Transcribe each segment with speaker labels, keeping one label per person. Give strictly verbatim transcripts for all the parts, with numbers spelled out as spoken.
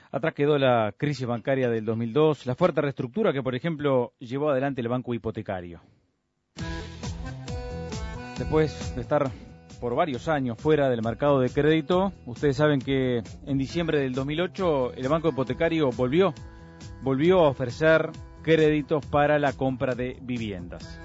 Speaker 1: Atrás quedó la crisis bancaria del dos mil dos, la fuerte reestructura que, por ejemplo, llevó adelante el banco hipotecario. Después de estar por varios años fuera del mercado de crédito, ustedes saben que en diciembre del dos mil ocho el banco hipotecario volvió, volvió a ofrecer créditos para la compra de viviendas.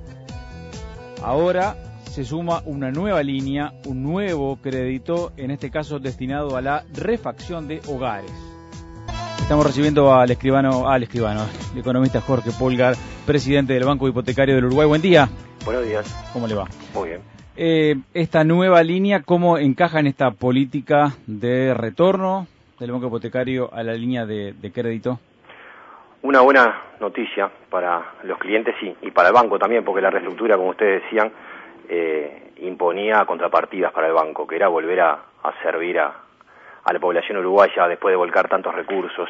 Speaker 1: Ahora se suma una nueva línea, un nuevo crédito, en este caso destinado a la refacción de hogares. Estamos recibiendo al escribano, al escribano, el economista Jorge Polgar, presidente del Banco Hipotecario del Uruguay. Buen día.
Speaker 2: Buenos días.
Speaker 1: ¿Cómo le va?
Speaker 2: Muy bien.
Speaker 1: Eh, esta nueva línea, ¿cómo encaja en esta política de retorno del Banco Hipotecario a la línea de, de crédito?
Speaker 2: Una buena noticia para los clientes y, y para el banco también, porque la reestructura, como ustedes decían, eh, imponía contrapartidas para el banco, que era volver a, a servir a, a la población uruguaya después de volcar tantos recursos.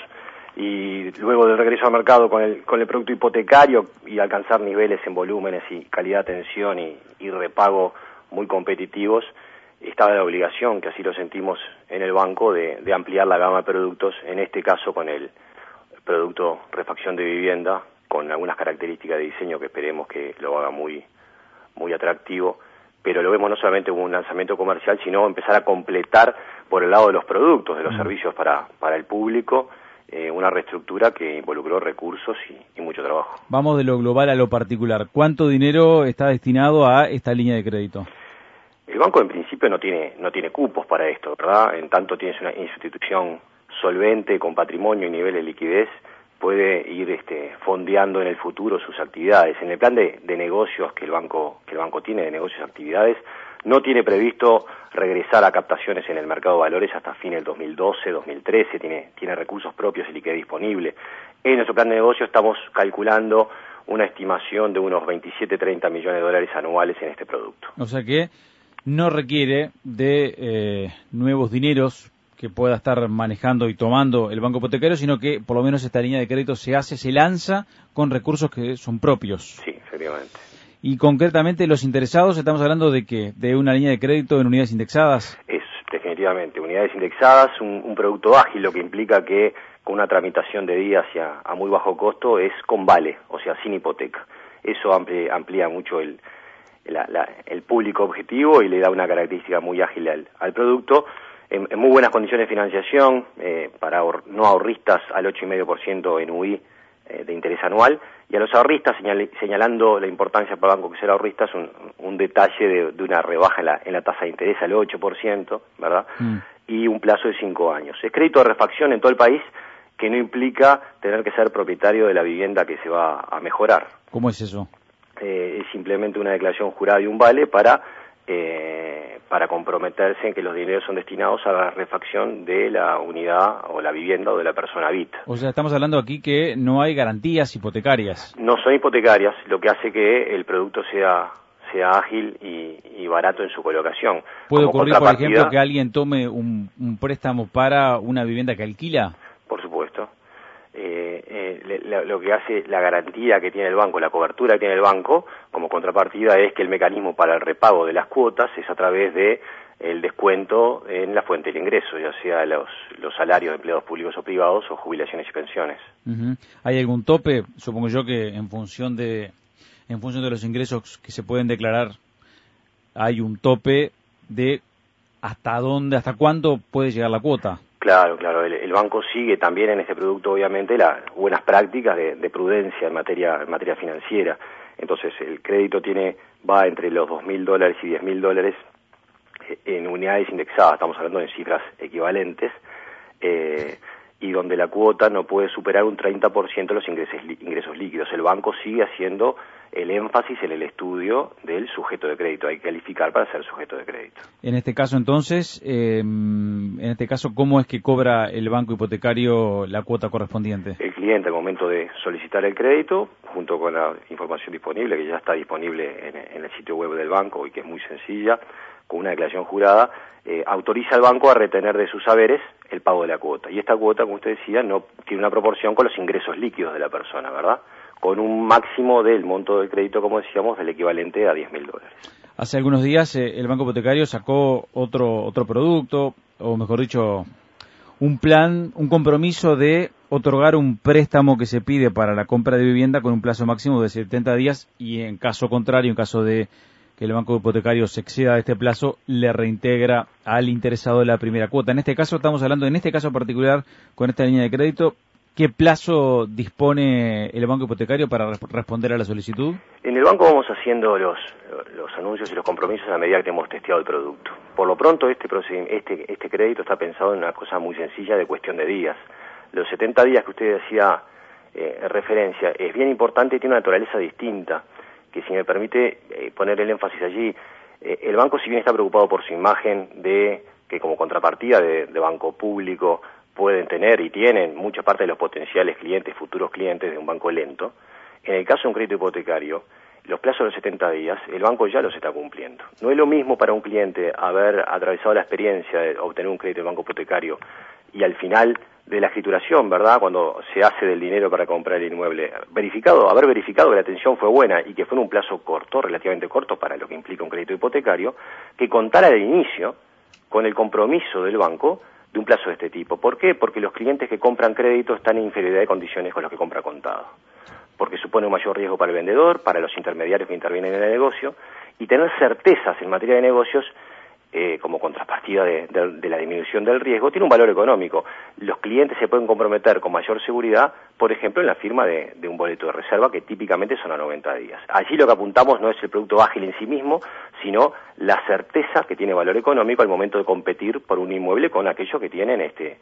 Speaker 2: Y luego del regreso al mercado con el, con el producto hipotecario y alcanzar niveles en volúmenes y calidad de atención y, y repago muy competitivos, estaba la obligación, que así lo sentimos en el banco, de, de ampliar la gama de productos, en este caso con el producto refacción de vivienda, con algunas características de diseño que esperemos que lo haga muy, muy atractivo, pero lo vemos no solamente como un lanzamiento comercial, sino empezar a completar por el lado de los productos, de los servicios para, para el público, eh, una reestructura que involucró recursos y, y mucho trabajo.
Speaker 1: Vamos de lo global a lo particular. ¿Cuánto dinero está destinado a esta línea de crédito?
Speaker 2: El banco en principio no tiene, no tiene cupos para esto, ¿verdad? En tanto tienes una institución solvente, con patrimonio y nivel de liquidez, puede ir este, fondeando en el futuro sus actividades. En el plan de, de negocios que el banco que el banco tiene, de negocios y actividades, no tiene previsto regresar a captaciones en el mercado de valores hasta fin del dos mil doce, dos mil trece, tiene, tiene recursos propios y liquidez disponible. En nuestro plan de negocio estamos calculando una estimación de unos veintisiete, treinta millones de dólares anuales en este producto.
Speaker 1: O sea que no requiere de eh, nuevos dineros que pueda estar manejando y tomando el banco hipotecario, sino que por lo menos esta línea de crédito se hace, se lanza con recursos que son propios.
Speaker 2: Sí, efectivamente.
Speaker 1: Y concretamente los interesados, estamos hablando de qué, de una línea de crédito en unidades indexadas.
Speaker 2: Es definitivamente unidades indexadas, un, un producto ágil, lo que implica que con una tramitación de días y a, a muy bajo costo es con vale, o sea, sin hipoteca. Eso amplía, amplía mucho el, la, la, el público objetivo y le da una característica muy ágil al, al producto. En, en muy buenas condiciones de financiación, eh, para ahor, no ahorristas al ocho coma cinco por ciento en U I eh, de interés anual, y a los ahorristas, señal, señalando la importancia para el banco que ser ahorristas, un, un detalle de, de una rebaja en la, en la tasa de interés al ocho por ciento, ¿verdad? Mm. Y un plazo de cinco años. Es crédito de refacción en todo el país, que no implica tener que ser propietario de la vivienda que se va a mejorar.
Speaker 1: ¿Cómo es eso?
Speaker 2: Eh, es simplemente una declaración jurada y un vale para... Eh, para comprometerse en que los dineros son destinados a la refacción de la unidad o la vivienda o de la persona habita.
Speaker 1: O sea, estamos hablando aquí que no hay garantías hipotecarias.
Speaker 2: No son hipotecarias, lo que hace que el producto sea sea ágil y, y barato en su colocación.
Speaker 1: ¿Puede ocurrir, por ejemplo, que alguien tome un, un préstamo para una vivienda que alquila?
Speaker 2: Por supuesto. Eh, eh, le, lo que hace la garantía que tiene el banco, la cobertura que tiene el banco, como contrapartida, es que el mecanismo para el repago de las cuotas es a través de el descuento en la fuente del ingreso, ya sea los, los salarios de empleados públicos o privados o jubilaciones y pensiones.
Speaker 1: Uh-huh. ¿Hay algún tope? Supongo yo que en función de en función de los ingresos que se pueden declarar, hay un tope de hasta dónde, hasta cuándo puede llegar la cuota.
Speaker 2: Claro, claro. El, el banco sigue también en este producto, obviamente, las buenas prácticas de, de prudencia en materia en materia financiera. Entonces, el crédito tiene va entre los dos mil dólares y diez mil dólares en unidades indexadas. Estamos hablando de cifras equivalentes, eh, y donde la cuota no puede superar un treinta por ciento de los ingresos, ingresos líquidos. El banco sigue haciendo el énfasis en el estudio del sujeto de crédito. Hay que calificar para ser sujeto de crédito.
Speaker 1: En este caso, entonces, eh, en este caso, ¿cómo es que cobra el banco hipotecario la cuota correspondiente?
Speaker 2: El cliente, al momento de solicitar el crédito, junto con la información disponible, que ya está disponible en, en el sitio web del banco y que es muy sencilla, con una declaración jurada, eh, autoriza al banco a retener de sus saberes el pago de la cuota. Y esta cuota, como usted decía, no tiene una proporción con los ingresos líquidos de la persona, ¿verdad? Con un máximo del monto del crédito, como decíamos, del equivalente a diez mil dólares.
Speaker 1: Hace algunos días eh, el Banco Hipotecario sacó otro otro producto, o mejor dicho, un plan, un compromiso de otorgar un préstamo que se pide para la compra de vivienda con un plazo máximo de setenta días y en caso contrario, en caso de que el banco hipotecario se exceda de este plazo, le reintegra al interesado la primera cuota. En este caso estamos hablando, en este caso particular, con esta línea de crédito, ¿qué plazo dispone el banco hipotecario para resp- responder a la solicitud?
Speaker 2: En el banco vamos haciendo los, los anuncios y los compromisos a medida que hemos testeado el producto. Por lo pronto, este, este, este crédito está pensado en una cosa muy sencilla de cuestión de días. Los setenta días que usted decía eh, en referencia es bien importante y tiene una naturaleza distinta, que si me permite eh, poner el énfasis allí, eh, el banco si bien está preocupado por su imagen de que como contrapartida de, de banco público pueden tener y tienen mucha parte de los potenciales clientes, futuros clientes de un banco lento, en el caso de un crédito hipotecario, los plazos de los setenta días, el banco ya los está cumpliendo. No es lo mismo para un cliente haber atravesado la experiencia de obtener un crédito del banco hipotecario y al final de la escrituración, ¿verdad?, cuando se hace del dinero para comprar el inmueble, verificado, haber verificado que la atención fue buena y que fue en un plazo corto, relativamente corto para lo que implica un crédito hipotecario, que contara de inicio con el compromiso del banco de un plazo de este tipo. ¿Por qué? Porque los clientes que compran crédito están en inferioridad de condiciones con los que compra contado. Porque supone un mayor riesgo para el vendedor, para los intermediarios que intervienen en el negocio, y tener certezas en materia de negocios eh, como contrapartida de, de, de la disminución del riesgo, tiene un valor económico. Los clientes se pueden comprometer con mayor seguridad, por ejemplo, en la firma de, de un boleto de reserva, que típicamente son a noventa días. Allí lo que apuntamos no es el producto ágil en sí mismo, sino la certeza que tiene valor económico al momento de competir por un inmueble con aquellos que tienen este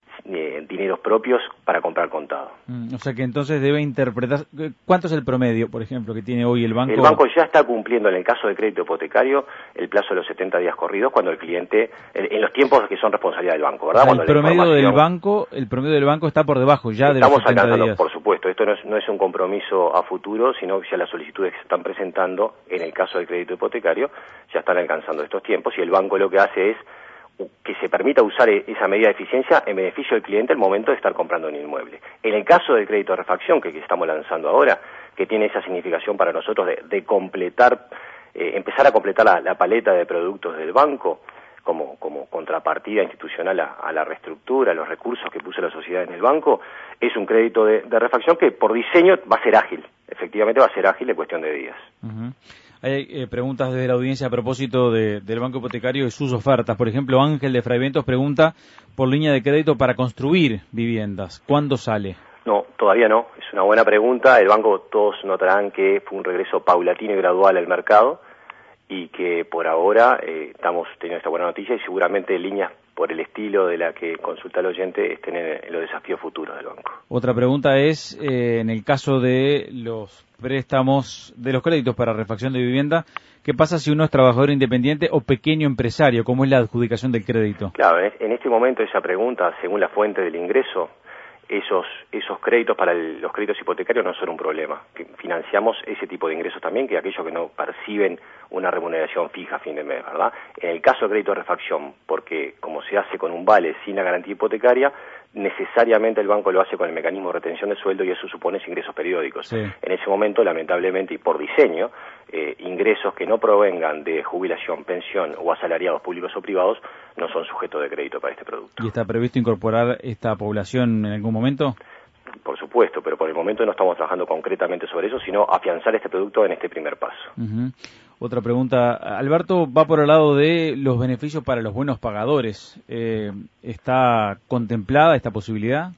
Speaker 2: eh, dineros propios para comprar contado.
Speaker 1: Mm, o sea que entonces debe interpretar... ¿Cuánto es el promedio, por ejemplo, que tiene hoy el banco?
Speaker 2: El banco ya está cumpliendo, en el caso de crédito hipotecario, el plazo de los setenta días corridos cuando el cliente, en, en los tiempos que son responsabilidad del banco, ¿verdad?
Speaker 1: O sea,
Speaker 2: cuando
Speaker 1: el promedio del banco, el promedio del banco está por debajo ya de los setenta días.
Speaker 2: Por supuesto, esto no es, no es un compromiso a futuro, sino que ya las solicitudes que se están presentando, en el caso del crédito hipotecario, ya están alcanzando estos tiempos y el banco lo que hace es que se permita usar esa medida de eficiencia en beneficio del cliente al momento de estar comprando un inmueble. En el caso del crédito de refacción, que, que estamos lanzando ahora, que tiene esa significación para nosotros de, de completar, eh, empezar a completar la, la paleta de productos del banco, como, como contrapartida institucional a, a la reestructura, a los recursos que puso la sociedad en el banco, es un crédito de, de refacción que por diseño va a ser ágil, efectivamente va a ser ágil en cuestión de días.
Speaker 1: Uh-huh. Hay eh, preguntas desde la audiencia a propósito de, del banco hipotecario y sus ofertas. Por ejemplo, Ángel de Fraiventos pregunta por línea de crédito para construir viviendas. ¿Cuándo sale?
Speaker 2: No, todavía no. Es una buena pregunta. El banco, todos notarán que fue un regreso paulatino y gradual al mercado y que por ahora eh, estamos teniendo esta buena noticia y seguramente líneas por el estilo de la que consulta el oyente estén en, en los desafíos futuros del banco.
Speaker 1: Otra pregunta es, eh, en el caso de los préstamos, de los créditos para refacción de vivienda, ¿qué pasa si uno es trabajador independiente o pequeño empresario? ¿Cómo es la adjudicación del crédito?
Speaker 2: Claro, en este momento esa pregunta, según la fuente del ingreso, esos esos créditos para el, los créditos hipotecarios no son un problema. Financiamos ese tipo de ingresos también que aquellos que no perciben una remuneración fija a fin de mes, ¿verdad? En el caso de crédito de refacción, porque como se hace con un vale sin la garantía hipotecaria, necesariamente el banco lo hace con el mecanismo de retención de sueldo y eso supone ingresos periódicos.
Speaker 1: Sí.
Speaker 2: En ese momento, lamentablemente y por diseño, eh, ingresos que no provengan de jubilación, pensión o asalariados públicos o privados no son sujetos de crédito para este producto.
Speaker 1: ¿Y está previsto incorporar esta población en algún momento?
Speaker 2: Por supuesto, pero por el momento no estamos trabajando concretamente sobre eso, sino afianzar este producto en este primer paso.
Speaker 1: Uh-huh. Otra pregunta, Alberto, va por el lado de los beneficios para los buenos pagadores. Eh, ¿Está contemplada esta posibilidad?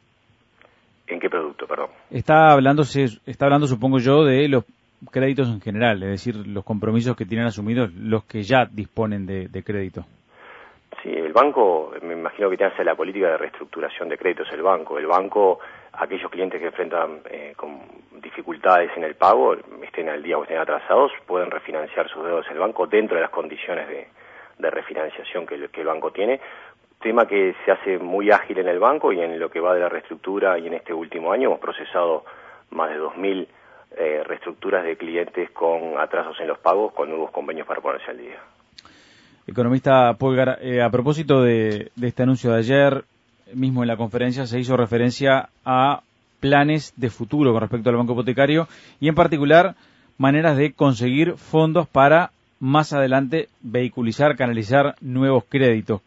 Speaker 2: ¿En qué producto, perdón?
Speaker 1: Está hablando, está hablando, supongo yo, de los créditos en general, es decir, los compromisos que tienen asumidos los que ya disponen de, de crédito.
Speaker 2: Sí, el banco, me imagino que tiene que hacer la política de reestructuración de créditos el banco. El banco, aquellos clientes que enfrentan eh, con dificultades en el pago, estén al día o estén atrasados, pueden refinanciar sus deudas el banco dentro de las condiciones de, de refinanciación que el, que el banco tiene. Tema que se hace muy ágil en el banco y en lo que va de la reestructura y en este último año hemos procesado más de dos mil eh, reestructuras de clientes con atrasos en los pagos, con nuevos convenios para ponerse al día.
Speaker 1: Economista Polgar, eh, a propósito de, de este anuncio de ayer, mismo en la conferencia se hizo referencia a planes de futuro con respecto al banco hipotecario y en particular maneras de conseguir fondos para más adelante vehiculizar, canalizar nuevos créditos.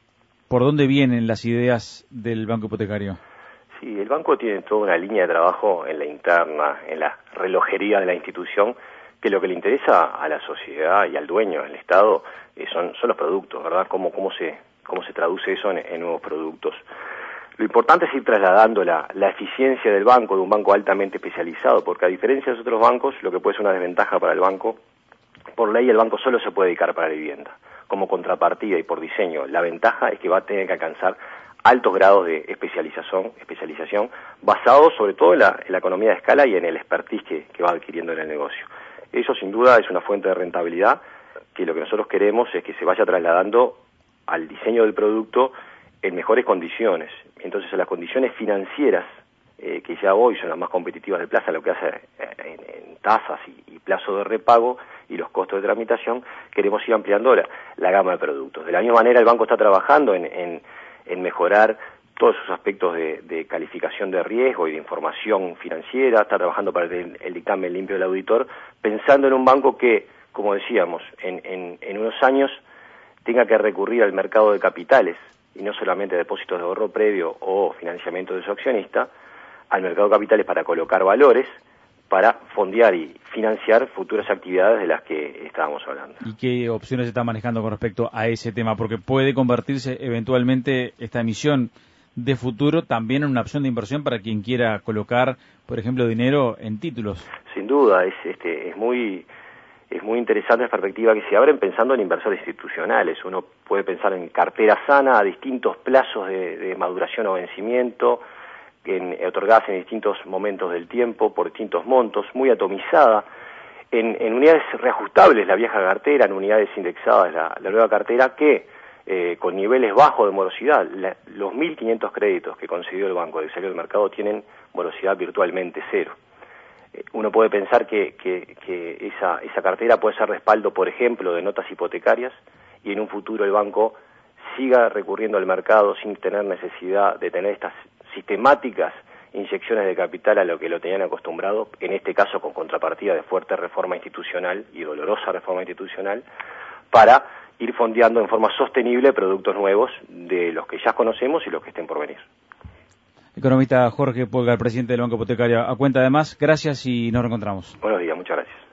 Speaker 1: por dónde vienen las ideas del Banco Hipotecario.
Speaker 2: Sí, el banco tiene toda una línea de trabajo en la interna, en la relojería de la institución, que lo que le interesa a la sociedad y al dueño, al Estado, eh, son, son los productos, ¿verdad? Cómo, cómo se, cómo se traduce eso en, en nuevos productos. Lo importante es ir trasladando la, la eficiencia del banco, de un banco altamente especializado, porque a diferencia de los otros bancos, lo que puede ser una desventaja para el banco, por ley el banco solo se puede dedicar para la vivienda. Como contrapartida y por diseño, la ventaja es que va a tener que alcanzar altos grados de especialización, especialización basados sobre todo en la, en la economía de escala y en el expertise que, que va adquiriendo en el negocio. Eso sin duda es una fuente de rentabilidad que lo que nosotros queremos es que se vaya trasladando al diseño del producto en mejores condiciones. Entonces, en las condiciones financieras, eh, que ya hoy son las más competitivas de plaza, lo que hace eh, en, en tasas y, y plazo de repago y los costos de tramitación, queremos ir ampliando la, la gama de productos. De la misma manera, el banco está trabajando en, en, en mejorar todos esos aspectos de, de calificación de riesgo y de información financiera, está trabajando para el, el dictamen limpio del auditor, pensando en un banco que, como decíamos, en, en, en unos años tenga que recurrir al mercado de capitales, y no solamente depósitos de ahorro previo o financiamiento de su accionista, al mercado de capitales para colocar valores, para fondear y financiar futuras actividades de las que estábamos hablando.
Speaker 1: ¿Y qué opciones se está manejando con respecto a ese tema? Porque puede convertirse eventualmente esta emisión de futuro también en una opción de inversión para quien quiera colocar, por ejemplo, dinero en títulos.
Speaker 2: Sin duda, es, este, es muy... Es muy interesante la perspectiva que se abren pensando en inversores institucionales. Uno puede pensar en cartera sana a distintos plazos de, de maduración o vencimiento, en, otorgadas en distintos momentos del tiempo, por distintos montos, muy atomizada, en, en unidades reajustables, la vieja cartera, en unidades indexadas, la, la nueva cartera, que eh, con niveles bajos de morosidad, la, los mil quinientos créditos que concedió el banco de salió del mercado tienen morosidad virtualmente cero. Uno puede pensar que, que, que esa, esa cartera puede ser respaldo, por ejemplo, de notas hipotecarias y en un futuro el banco siga recurriendo al mercado sin tener necesidad de tener estas sistemáticas inyecciones de capital a lo que lo tenían acostumbrado, en este caso con contrapartida de fuerte reforma institucional y dolorosa reforma institucional, para ir fondeando en forma sostenible productos nuevos de los que ya conocemos y los que estén por venir.
Speaker 1: Economista Jorge Polgar, presidente del Banco Hipotecario. A cuenta además, gracias y nos reencontramos.
Speaker 2: Buenos días, muchas gracias.